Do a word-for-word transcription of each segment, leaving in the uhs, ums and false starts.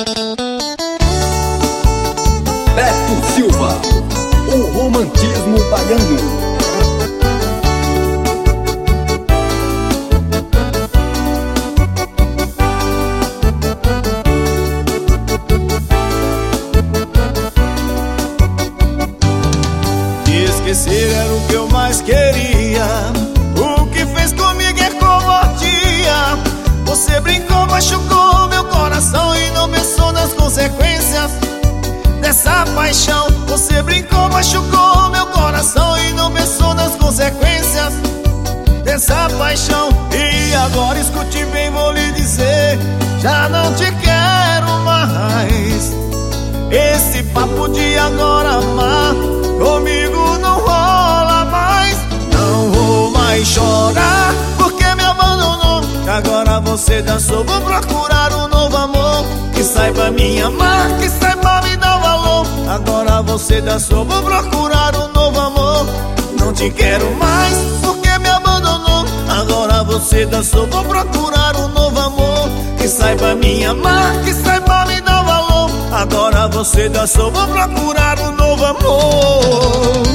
Beto Silva, o romantismo baiano. Esquecer era o que eu mais queria. O que fez comigo é covardia. Você brincou, machucou meu coração e não pensou nas consequências dessa paixão. Você brincou, machucou meu coração e não pensou nas consequências dessa paixão. E agora escute bem, vou lhe dizer, já não te quero mais. Esse papo de agora amar comigo não rola mais. Não vou mais chorar porque me abandonou. Agora você dançou, vou procurar um novo amor que saiba me amar, que saiba me dar valor. Agora você dançou, vou procurar um novo amor. Não te quero mais porque me abandonou. Agora você dançou, vou procurar um novo amor que saiba me amar, que saiba me dar valor. Agora você dançou, vou procurar um novo amor.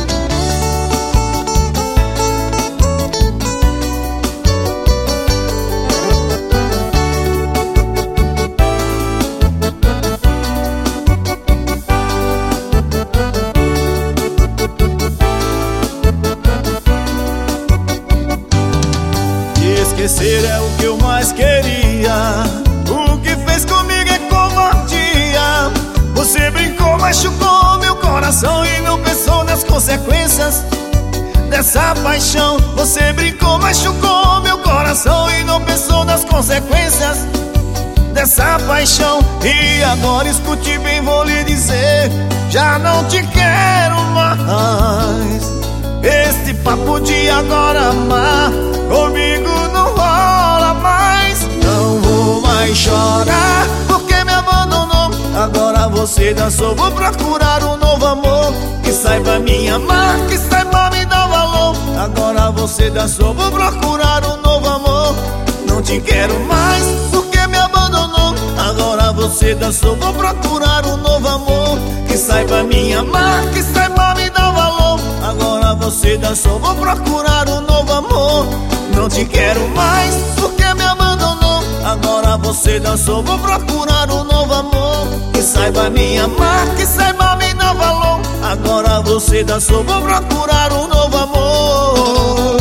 Esquecer é o que eu mais queria. O que fez comigo é covardia. Você brincou, machucou meu coração e não pensou nas consequências dessa paixão. Você brincou, machucou meu coração e não pensou nas consequências dessa paixão. E agora escute bem, vou lhe dizer, já não te quero mais. Este papo de agora amar comigo não rola mais. Não vou mais chorar porque me abandonou. Agora você dançou, vou procurar um novo amor que saiba me amar, que saiba me dar valor. Agora você dançou, vou procurar um novo amor. Não te quero mais porque me abandonou. Agora você dançou, vou procurar um novo amor que saiba me amar, que saiba me dar valor. Agora você dançou, vou procurar um novo amor. Não te quero mais porque me abandonou. Agora você dançou, vou procurar um novo amor que saiba me amar, que saiba me dar valor. Agora você dançou, vou procurar um novo amor.